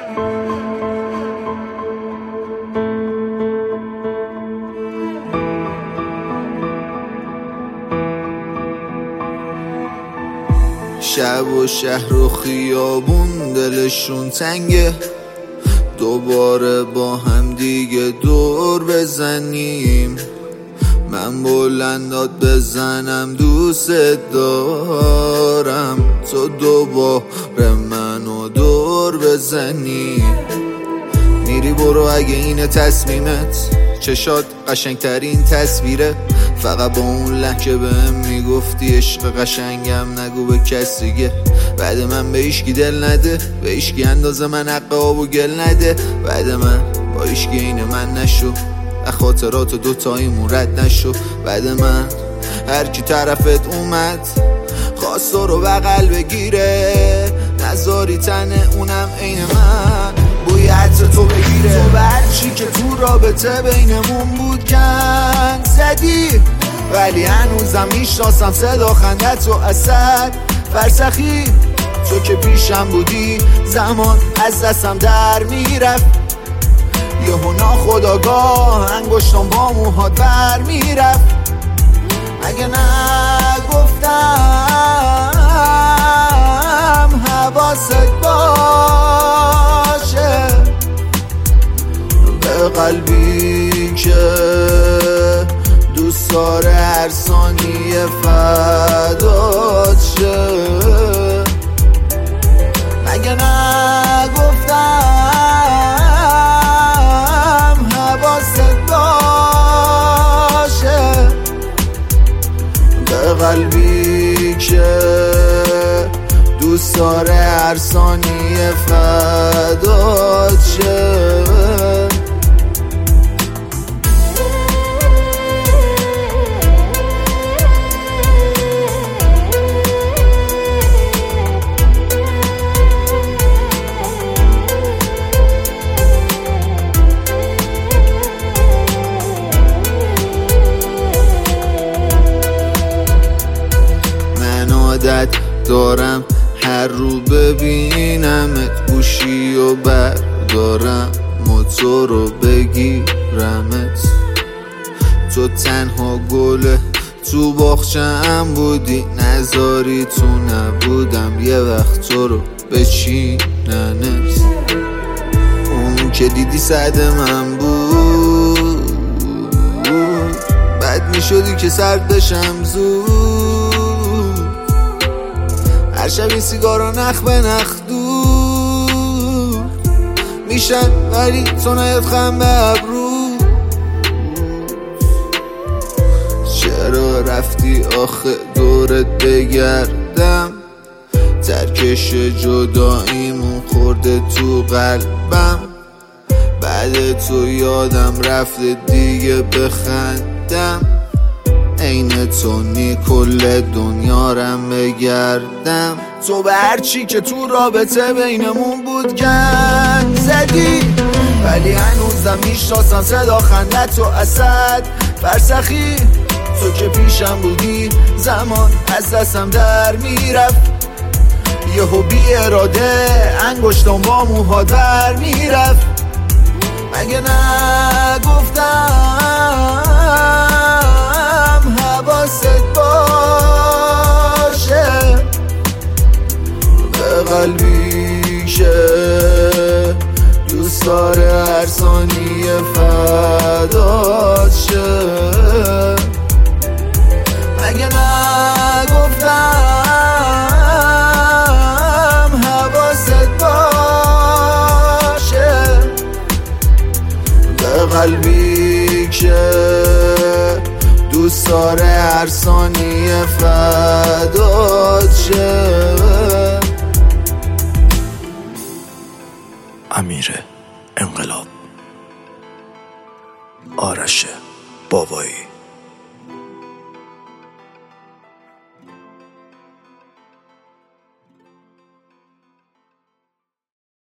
شب و شهر و خیابون دلشون تنگه، دوباره با هم دیگه دور بزنیم. من بلندات بزنم دوست دارم، تو دوباره منو دور بزنی. میری برو اگه اینه تصمیمت، چشات قشنگترین تصویره. فقط با اون لحجه بهم میگفتی عشق قشنگم نگو به کس دیگه. بعد من به ایشکی دل نده، به ایشکی اندازه من حق آب و گل نده. بعد من با ایشکی این من نشو، خاطرات دوتاییمون رد نشو. بعد من هر کی طرفت اومد خواست رو بغل بگیره، نذاری تن اونم عین من بوی عطر تو بگیره. تو برچی که تو رابطه بینمون بود کن زدی، ولی هنوزم میشناسم صدا خندت و اثر فرسخی. تو که پیشم بودی زمان از دستم در میرفت، یهو ناخودآگاه انگشتم با موهات بر میرفت. مگه نگفتم حواست باشه به قلبی که دوست داره هر ثانیه فدات شه. مگه نگفتم حواست باشه به قلبی که دوست داره هر ثانیه فدات شه. عادت دارم هر رو ببینمت گوشی و بردارم موتور رو بگیرمت. تو تنها گله تو باغچه‌ام بودی، نذاری تو نبودم یه وقت تو رو بچیننت. اون که دیدی صد من بود، بد میشدی که سرد بشم زود. هر شب این سیگارا نخ به نخ دور میشن، ولی تو نیاد خم به ابرو. چرا رفتی آخه دورت بگردم، ترکش جداییمون خورده تو قلبم. بعد تو یادم رفته دیگه بخندم، عین تو نی کل دنیا رم بگردم. تو به هرچی که تو رابطه بینمون بود گن زدی، ولی هنوزم میشناسم صدا خندت و اثر فرسخی. تو که پیشم بودی زمان از دستم در میرفت، یهو بی اراده انگشتم با موهات بر میرفت. مگه نگفتم حواست باشه به قلبی که دوست داره هر ثانیه فدات شه. مگه نگفتم حواست باشه به قلبی که دوست داره هر ثانیه فدات شه. امیر انقلاب، آرش بابایی.